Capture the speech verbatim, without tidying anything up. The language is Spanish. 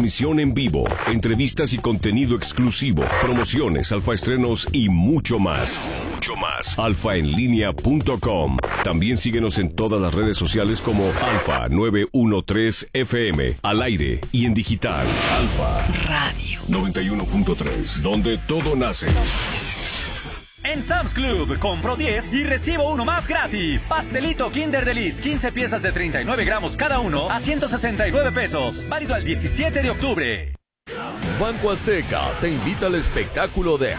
transmisión en vivo, entrevistas y contenido exclusivo, promociones, alfaestrenos y mucho más. Mucho más. alfa en línea punto com. También síguenos en todas las redes sociales como Alfa nueve uno tres F M, al aire y en digital. Alfa Radio noventa y uno punto tres, donde todo nace. En Sam's Club, compro diez y recibo uno más gratis. Pastelito Kinder Delice, quince piezas de treinta y nueve gramos cada uno a ciento sesenta y nueve pesos. Válido al diecisiete de octubre. Banco Azteca te invita al espectáculo de